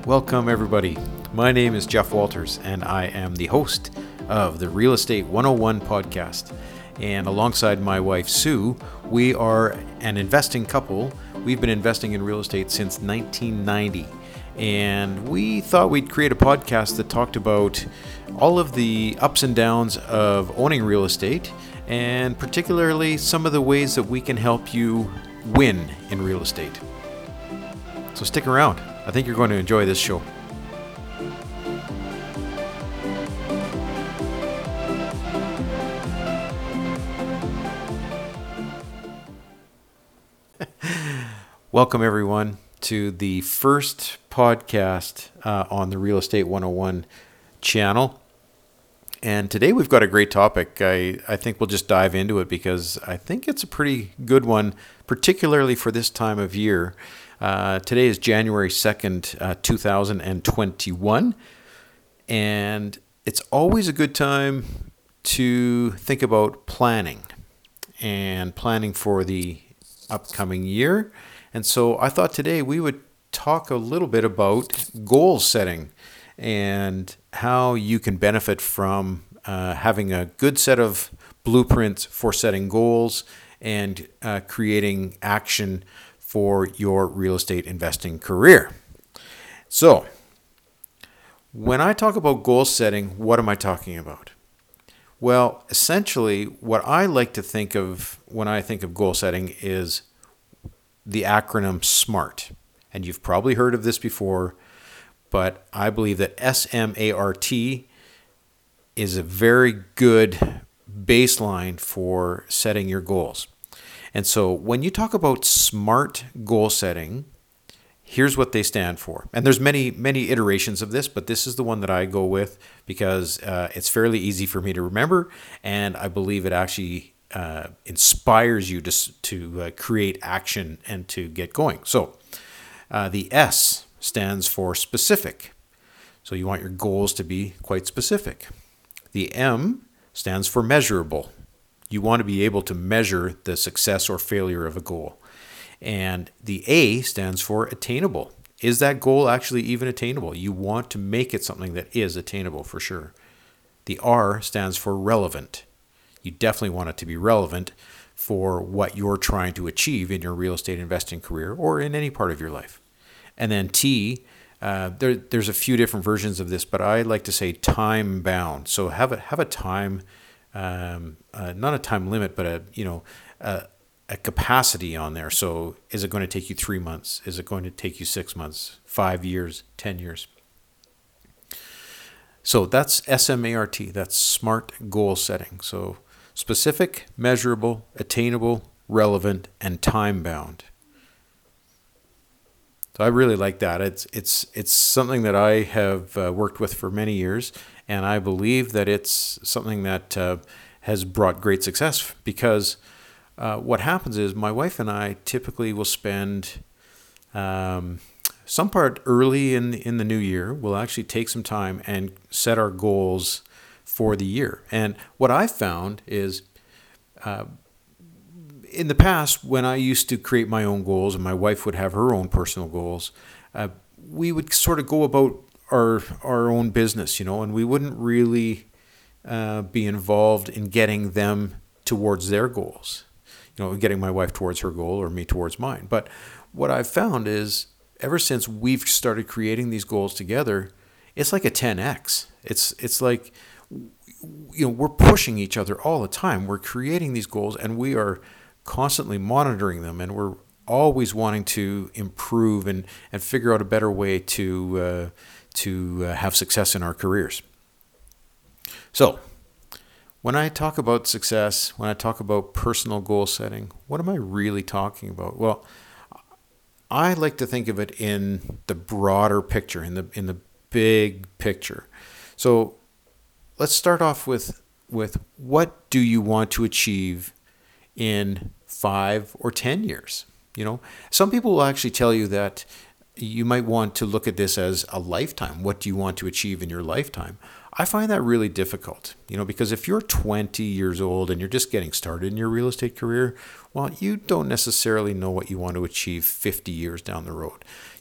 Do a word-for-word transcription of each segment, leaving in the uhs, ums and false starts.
Welcome, everybody. My name is Jeff Walters, and I am the host of the Real Estate one oh one podcast. And alongside my wife, Sue, we are an investing couple. We've been investing in real estate since nineteen ninety. And we thought we'd create a podcast that talked about all of the ups and downs of owning real estate, and particularly some of the ways that we can help you win in real estate. So stick around. I think you're going to enjoy this show. Welcome, everyone, to the first podcast uh, on the Real Estate one oh one channel. And today we've got a great topic. I, I think we'll just dive into it because I think it's a pretty good one, particularly for this time of year. Uh, today is January second, uh, two thousand twenty-one, and it's always a good time to think about planning and planning for the upcoming year. And so I thought today we would talk a little bit about goal setting and how you can benefit from uh, having a good set of blueprints for setting goals and uh, creating action for your real estate investing career. So, when I talk about goal setting, what am I talking about? Well, essentially, what I like to think of when I think of goal setting is the acronym SMART. And you've probably heard of this before, but I believe that S M A R T is a very good baseline for setting your goals. And so when you talk about SMART goal setting, here's what they stand for. And there's many, many iterations of this, but this is the one that I go with because uh, it's fairly easy for me to remember, and I believe it actually uh, inspires you to, to uh, create action and to get going. So uh, the S stands for specific. So you want your goals to be quite specific. The M stands for measurable. You want to be able to measure the success or failure of a goal. And the A stands for attainable. Is that goal actually even attainable? You want to make it something that is attainable for sure. The R stands for relevant. You definitely want it to be relevant for what you're trying to achieve in your real estate investing career or in any part of your life. And then T, uh, there, there's a few different versions of this, but I like to say time bound. So have a, have a time Um, uh, not a time limit, but a you know a, a capacity on there. So is it going to take you three months? Is it going to take you six months, five years, ten years? So that's S M A R T. That's SMART goal setting. So specific, measurable, attainable, relevant, and time bound. So I really like that. It's it's it's something that I have uh, worked with for many years, and I believe that it's something that uh, has brought great success because uh, what happens is my wife and I typically will spend um, some part early in the, in the new year. We'll actually take some time and set our goals for the year. And what I've found is uh, in the past, when I used to create my own goals and my wife would have her own personal goals, uh, we would sort of go about our our own business, you know, and we wouldn't really uh, be involved in getting them towards their goals, you know, getting my wife towards her goal or me towards mine. But what I've found is ever since we've started creating these goals together, it's like a ten X. It's it's like, you know, we're pushing each other all the time. We're creating these goals and we are constantly monitoring them, and we're always wanting to improve and, and figure out a better way to uh, to uh, have success in our careers. So, when I talk about success, when I talk about personal goal setting, what am I really talking about? Well, I like to think of it in the broader picture, in the in the big picture. So, let's start off with with what do you want to achieve in five or ten years? You know, some people will actually tell you that you might want to look at this as a lifetime. What do you want to achieve in your lifetime? I find that really difficult, you know, because if you're twenty years old and you're just getting started in your real estate career, well, you don't necessarily know what you want to achieve fifty years down the road.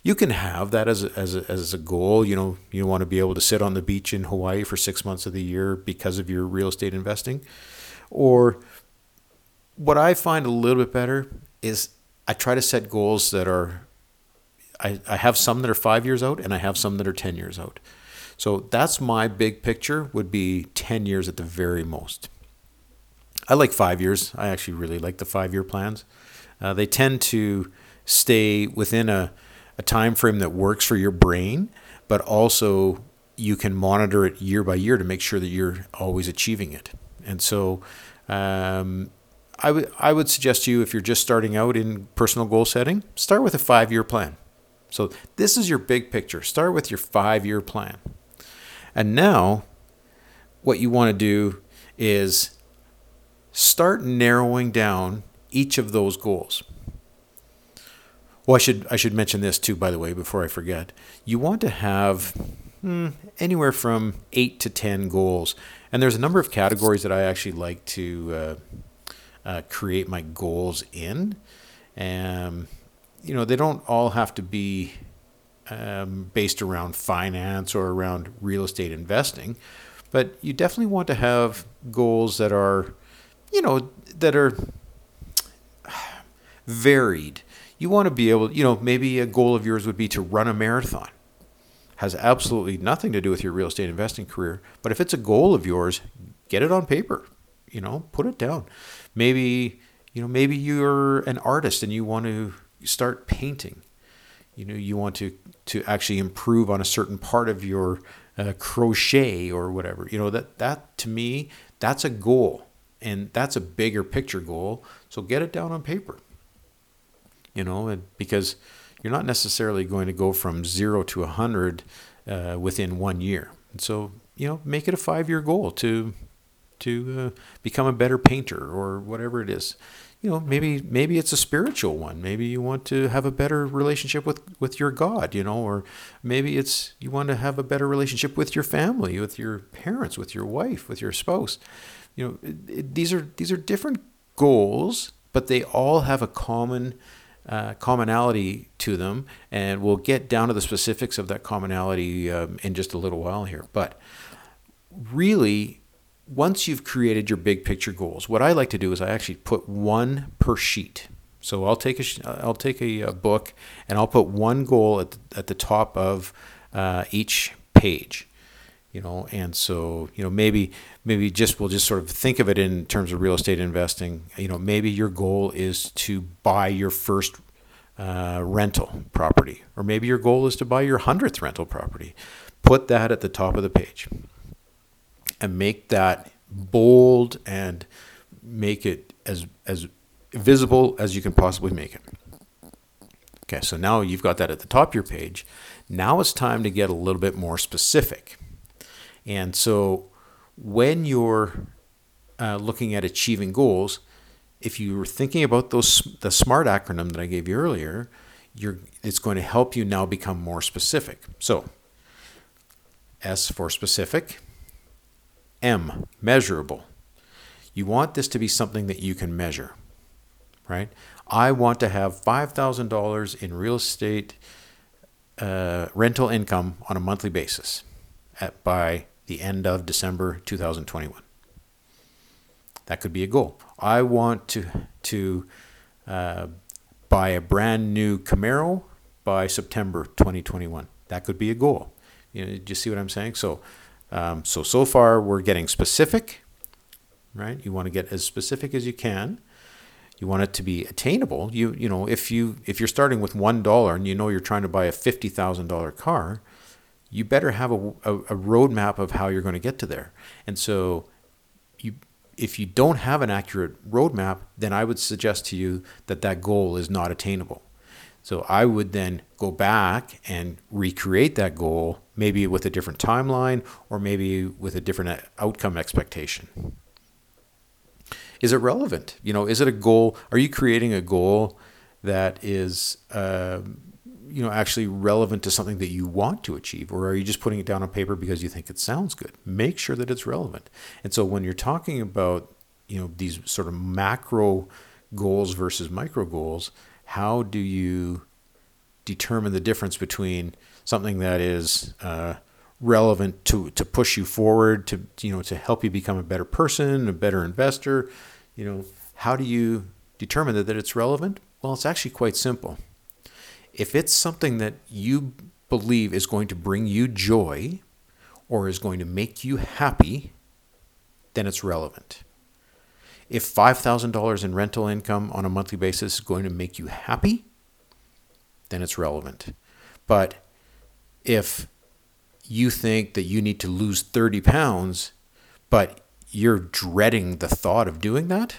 You can have that as a, as a, as a goal. You know, you want to be able to sit on the beach in Hawaii for six months of the year because of your real estate investing. Or what I find a little bit better is I try to set goals that are, I, I have some that are five years out and I have some that are ten years out. So that's my big picture, would be ten years at the very most. I like five years. I actually really like the five-year plans. Uh, they tend to stay within a, a time frame that works for your brain, but also you can monitor it year by year to make sure that you're always achieving it. And so um, I would I would suggest to you, if you're just starting out in personal goal setting, start with a five-year plan. So this is your big picture. Start with your five-year plan. And now what you want to do is start narrowing down each of those goals. Well, I should I should mention this too, by the way, before I forget. You want to have hmm, anywhere from eight to ten goals. And there's a number of categories that I actually like to uh, uh, create my goals in. Um, you know, they don't all have to be Um, based around finance or around real estate investing, but you definitely want to have goals that are, you know, that are varied. You want to be able, you know, maybe a goal of yours would be to run a marathon. Has absolutely nothing to do with your real estate investing career, but if it's a goal of yours, get it on paper, you know, put it down. Maybe, you know, maybe you're an artist and you want to start painting. You know, you want to, to actually improve on a certain part of your uh, crochet or whatever. You know, that, that to me, that's a goal. And that's a bigger picture goal. So get it down on paper. You know, and because you're not necessarily going to go from zero to a hundred uh, within one year. And so, you know, make it a five-year goal to to uh, become a better painter or whatever it is. You know, maybe maybe it's a spiritual one. Maybe you want to have a better relationship with, with your God, you know, or maybe it's you want to have a better relationship with your family, with your parents, with your wife, with your spouse. You know, it, it, these are these are different goals, but they all have a common uh, commonality to them, and we'll get down to the specifics of that commonality um, in just a little while here. But really, once you've created your big picture goals, what I like to do is I actually put one per sheet. So I'll take a I'll take a, a book and I'll put one goal at the, at the top of uh, each page. You know, and so you know maybe maybe just we'll just sort of think of it in terms of real estate investing. You know, maybe your goal is to buy your first uh, rental property, or maybe your goal is to buy your hundredth rental property. Put that at the top of the page. And make that bold and make it as as visible as you can possibly make it. Okay, so now you've got that at the top of your page. Now it's time to get a little bit more specific. And so when you're uh, looking at achieving goals, if you were thinking about those the SMART acronym that I gave you earlier, you're it's going to help you now become more specific. So S for specific. M, measurable. You want this to be something that you can measure, right? I want to have five thousand dollars in real estate uh, rental income on a monthly basis at, by the end of December two thousand twenty-one. That could be a goal. I want to, to uh, buy a brand new Camaro by September twenty twenty-one. That could be a goal. You know, do you see what I'm saying? So Um, so, so far we're getting specific, right? You want to get as specific as you can. You want it to be attainable. You, you know, if you, if you're starting with one dollar and you know you're trying to buy a fifty thousand dollars car, you better have a, a, a roadmap of how you're going to get to there. And so you, if you don't have an accurate roadmap, then I would suggest to you that that goal is not attainable. So I would then go back and recreate that goal, maybe with a different timeline or maybe with a different outcome expectation. Is it relevant? You know, is it a goal? Are you creating a goal that is, uh, you know, actually relevant to something that you want to achieve? Or are you just putting it down on paper because you think it sounds good? Make sure that it's relevant. And so when you're talking about, you know, these sort of macro goals versus micro goals, how do you determine the difference between something that is uh, relevant to, to push you forward, to, you know, to help you become a better person, a better investor. You know, how do you determine that, that it's relevant? Well, it's actually quite simple. If it's something that you believe is going to bring you joy or is going to make you happy, then it's relevant. If five thousand dollars in rental income on a monthly basis is going to make you happy, then it's relevant. But if you think that you need to lose thirty pounds, but you're dreading the thought of doing that,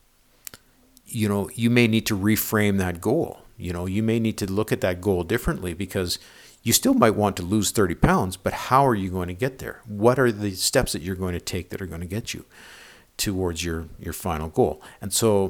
you know, you may need to reframe that goal. You know, you may need to look at that goal differently, because you still might want to lose thirty pounds, but how are you going to get there? What are the steps that you're going to take that are going to get you towards your, your final goal? And so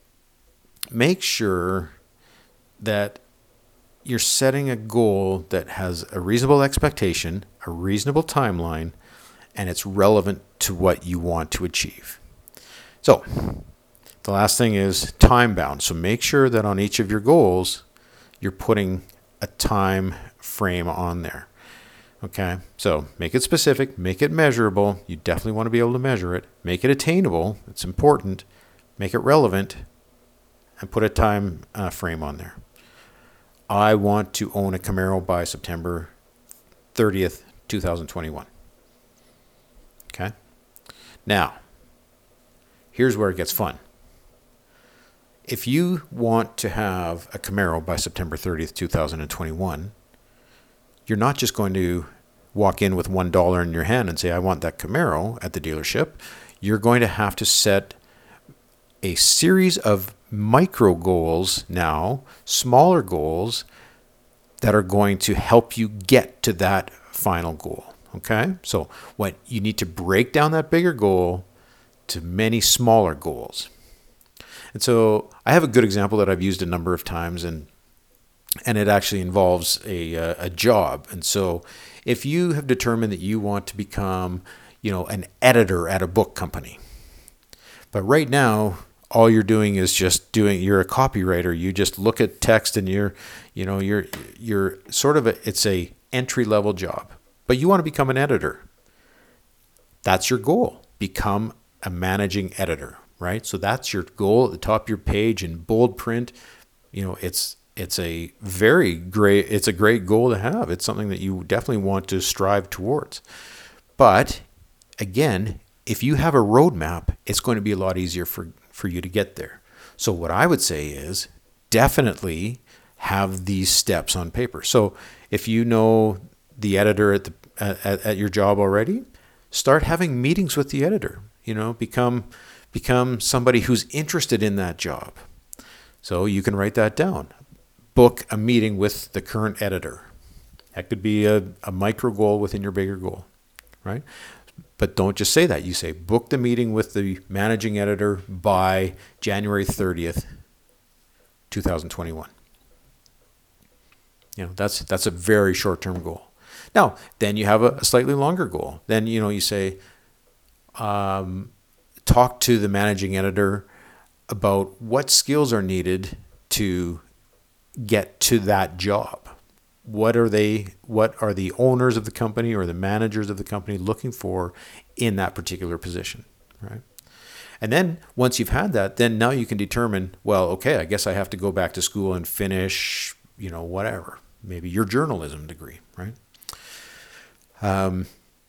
make sure that you're setting a goal that has a reasonable expectation, a reasonable timeline, and it's relevant to what you want to achieve. So the last thing is time bound. So make sure that on each of your goals, you're putting a time frame on there. Okay, so make it specific, make it measurable. You definitely want to be able to measure it. Make it attainable. It's important. Make it relevant, and put a time uh, frame on there. I want to own a Camaro by September thirtieth, twenty twenty-one. Okay, now here's where it gets fun. If you want to have a Camaro by September thirtieth, twenty twenty-one, you're not just going to walk in with one dollar in your hand and say, I want that Camaro at the dealership. You're going to have to set a series of micro goals now, smaller goals, that are going to help you get to that final goal. Okay? So what you need to break down that bigger goal to many smaller goals. And so I have a good example that I've used a number of times, and and it actually involves a a job. And so if you have determined that you want to become, you know, an editor at a book company, but right now all you're doing is just doing, you're a copywriter, you just look at text and you're, you know, you're you're sort of a, it's a entry level job, but you want to become an editor. That's your goal. Become a managing editor, right? So that's your goal at the top of your page in bold print. You know, it's it's a very great, it's a great goal to have. It's something that you definitely want to strive towards. But again, if you have a roadmap, it's going to be a lot easier for, for you to get there. So what I would say is definitely have these steps on paper. So if you know the editor at the at, at your job already, start having meetings with the editor. You know, become become somebody who's interested in that job. So you can write that down. Book a meeting with the current editor. That could be a, a micro goal within your bigger goal, right? But don't just say that. You say, book the meeting with the managing editor by January thirtieth, twenty twenty-one. You know, that's that's a very short-term goal. Now, then you have a, a slightly longer goal. Then, you know, you say, um, talk to the managing editor about what skills are needed to get to that job. What are they, what are the owners of the company or the managers of the company looking for in that particular position, right? And then once you've had that, then now you can determine, well, okay, I guess I have to go back to school and finish, you know, whatever, maybe your journalism degree, right? Um,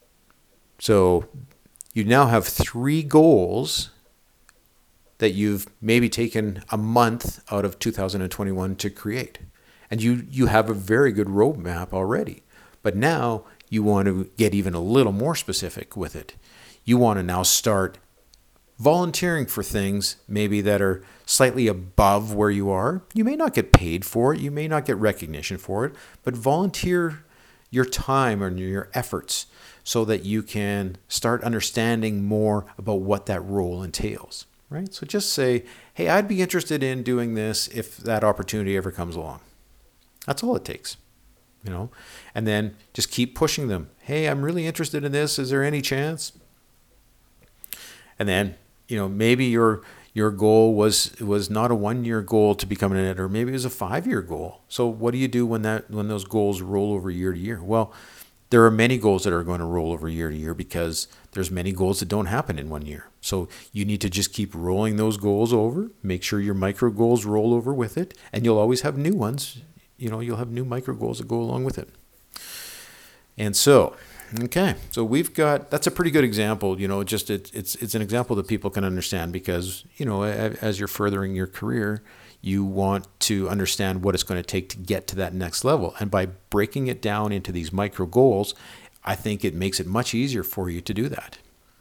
so you now have three goals that you've maybe taken a month out of two thousand twenty-one to create. And you, you have a very good roadmap already. But now you want to get even a little more specific with it. You want to now start volunteering for things maybe that are slightly above where you are. You may not get paid for it. You may not get recognition for it. But volunteer your time and your efforts so that you can start understanding more about what that role entails. Right? So just say, hey, I'd be interested in doing this if that opportunity ever comes along. That's all it takes, you know, and then just keep pushing them. Hey, I'm really interested in this. Is there any chance? And then, you know, maybe you're, your goal was was not a one-year goal to become an editor. Maybe it was a five-year goal. So what do you do when that when those goals roll over year to year? Well, there are many goals that are going to roll over year to year because there's many goals that don't happen in one year. So you need to just keep rolling those goals over. Make sure your micro goals roll over with it, and you'll always have new ones. You know, you'll have new micro goals that go along with it. And so, okay, so we've got, that's a pretty good example, you know, just it, it's it's an example that people can understand because, you know, as you're furthering your career, you want to understand what it's going to take to get to that next level. And by breaking it down into these micro goals, I think it makes it much easier for you to do that.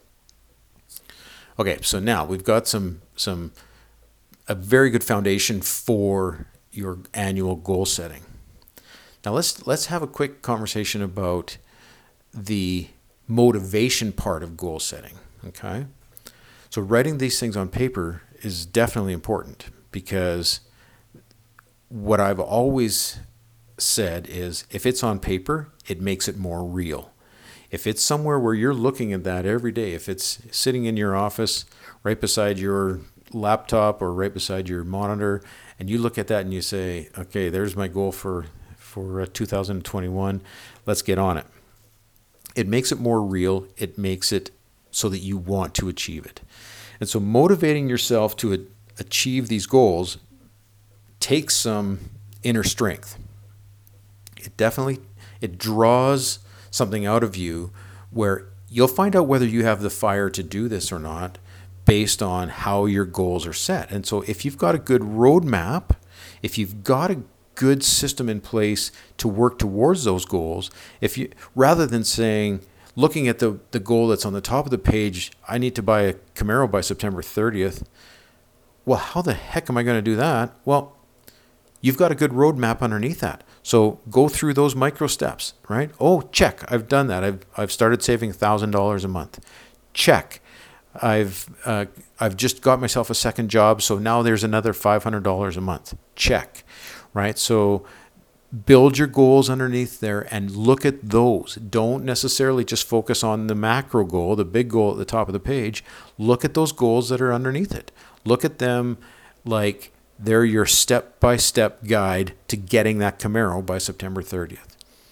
Okay, so now we've got some some a very good foundation for your annual goal setting. Now let's let's have a quick conversation about the motivation part of goal setting, okay? So writing these things on paper is definitely important because what I've always said is if it's on paper, it makes it more real. If it's somewhere where you're looking at that every day, if it's sitting in your office right beside your laptop or right beside your monitor, and you look at that and you say, okay, there's my goal for, for two thousand twenty-one, let's get on it. It makes it more real. It makes it so that you want to achieve it. And so motivating yourself to a, achieve these goals takes some inner strength. It definitely, it draws something out of you where you'll find out whether you have the fire to do this or not based on how your goals are set. And so if you've got a good roadmap, if you've got a good system in place to work towards those goals, if you rather than saying, looking at the, the goal that's on the top of the page, I need to buy a Camaro by September thirtieth. Well, how the heck am I going to do that? Well, you've got a good roadmap underneath that. So go through those micro steps, right? Oh, check. I've done that. I've I've started saving one thousand dollars a month. Check. I've uh, I've just got myself a second job, so now there's another five hundred dollars a month. Check, right? So build your goals underneath there and look at those. Don't necessarily just focus on the macro goal, the big goal at the top of the page. Look at those goals that are underneath it. Look at them like they're your step-by-step guide to getting that Camaro by September thirtieth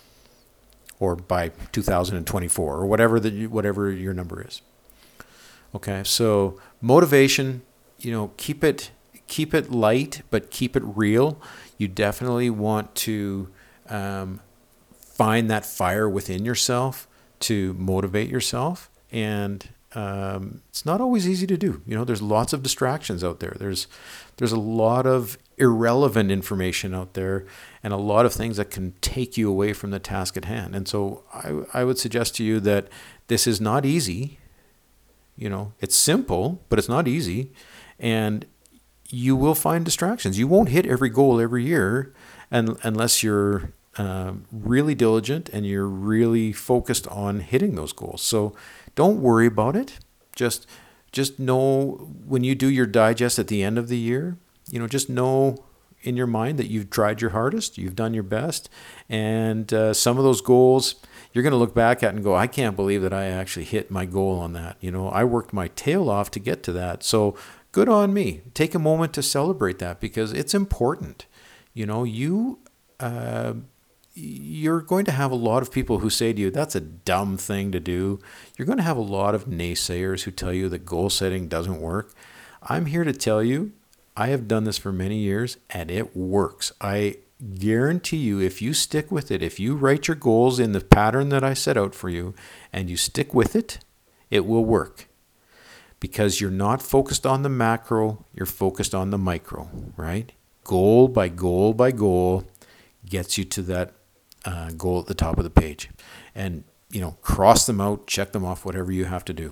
or by two thousand twenty-four or whatever the, whatever your number is. Okay, so motivation, you know, keep it keep it light, but keep it real. You definitely want to um, find that fire within yourself to motivate yourself, and um, it's not always easy to do. You know, there's lots of distractions out there. There's there's a lot of irrelevant information out there, and a lot of things that can take you away from the task at hand. And so I I would suggest to you that this is not easy. You know, it's simple, but it's not easy, and you will find distractions. You won't hit every goal every year, and unless you're uh, really diligent and you're really focused on hitting those goals. So don't worry about it. Just just know when you do your digest at the end of the year, you know, just know in your mind that you've tried your hardest, you've done your best, and uh, some of those goals you're going to look back at and go, I can't believe that I actually hit my goal on that. You know, I worked my tail off to get to that. So good on me. Take a moment to celebrate that because it's important. You know, you, uh, you're going to have a lot of people who say to you, that's a dumb thing to do. You're going to have a lot of naysayers who tell you that goal setting doesn't work. I'm here to tell you, I have done this for many years and it works. I guarantee you, if you stick with it, if you write your goals in the pattern that I set out for you and you stick with it, it will work. Because you're not focused on the macro, you're focused on the micro, right? Goal by goal by goal gets you to that uh, goal at the top of the page. And, you know, cross them out, check them off, whatever you have to do.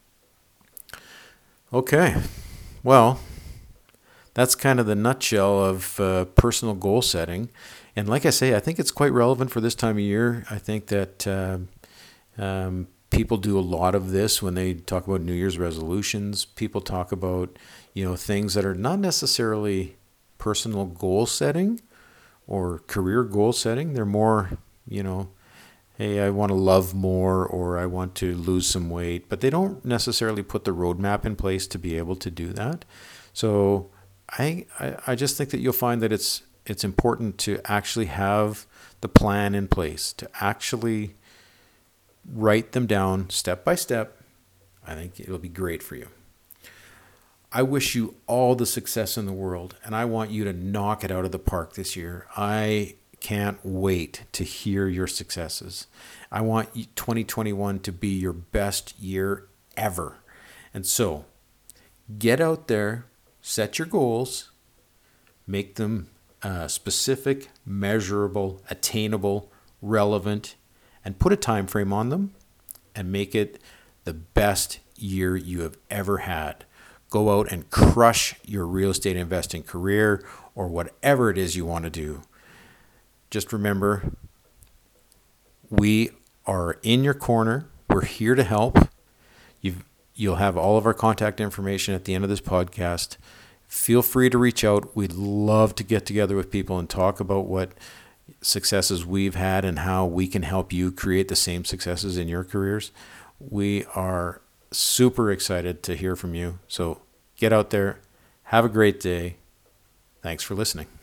Okay, well, that's kind of the nutshell of uh, personal goal setting. And like I say, I think it's quite relevant for this time of year. I think that uh, um, people do a lot of this when they talk about New Year's resolutions. People talk about, you know, things that are not necessarily personal goal setting or career goal setting. They're more, you know, hey, I want to love more, or I want to lose some weight, but they don't necessarily put the roadmap in place to be able to do that. So I, I, I just think that you'll find that it's it's important to actually have the plan in place, to actually write them down step by step. I think it'll be great for you. I wish you all the success in the world, and I want you to knock it out of the park this year. I can't wait to hear your successes. I want twenty twenty-one to be your best year ever. And so, get out there, set your goals, make them uh, specific, measurable, attainable, relevant, and put a time frame on them, and make it the best year you have ever had. Go out and crush your real estate investing career, or whatever it is you want to do. Just remember, we are in your corner. We're here to help. You've, you'll have all of our contact information at the end of this podcast. Feel free to reach out. We'd love to get together with people and talk about what successes we've had and how we can help you create the same successes in your careers. We are super excited to hear from you. So get out there. Have a great day. Thanks for listening.